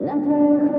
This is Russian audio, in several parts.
На твоих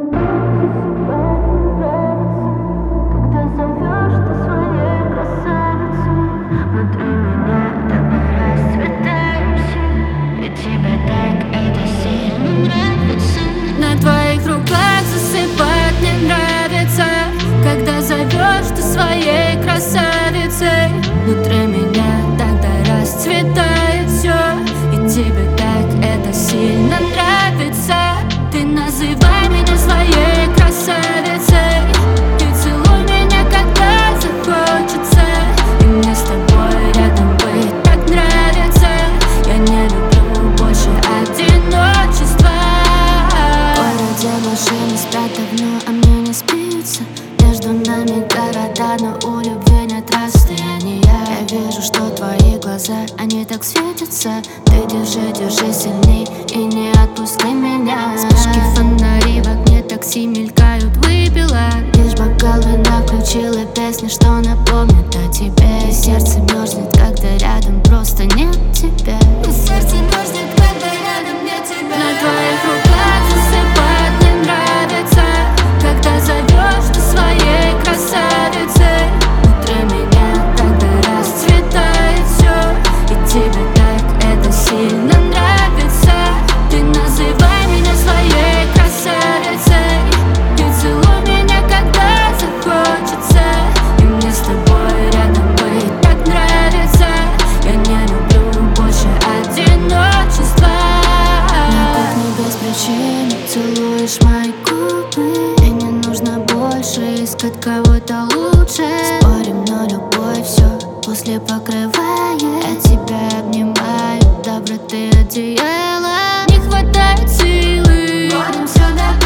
руках когда зовешь ты своей красавицей, внутри меня так расцветаешься, и тебе так это сильно нравится. На твоих руках засыпать мне нравится, когда зовешь ты своей красавицей. Внутри меня тогда расцветает все, и тебе так это сильно нравится. Ты называй меня своей красавицей, и целуй меня, когда захочется, и мне с тобой рядом быть так нравится. Я не люблю больше одиночества. В городе машины спят давно, а мне не спится. Между нами города, но у любви нет расстояния. Я вижу, что твои глаза, они так светятся. Ты держи, держи сильней и не отпусти меня. Вспышки фонари в окне такси мелькают, выпила лишь бокал вина, включила песни, что напомнят о тебе. И сердце мерзнет, когда рядом просто нет тебя. И сердце мерзнет, когда рядом нет тебя. На твоих руках засыпать мне нравится, когда зовешь ты своей красавицей. Внутри меня тогда расцветает все, и тебе так это сильно нравится. Ты называй меня своей красавицей, и целуй меня, когда захочется, и мне с тобой рядом быть так нравится. Я не люблю больше одиночества. На кухне без причины целуешь мои губы, и не нужно больше искать кого-то лучше. Спорим, но любовь все после покрывает. Я тебя обнимаю, доброты одеяло. Не хватает силы, будем все до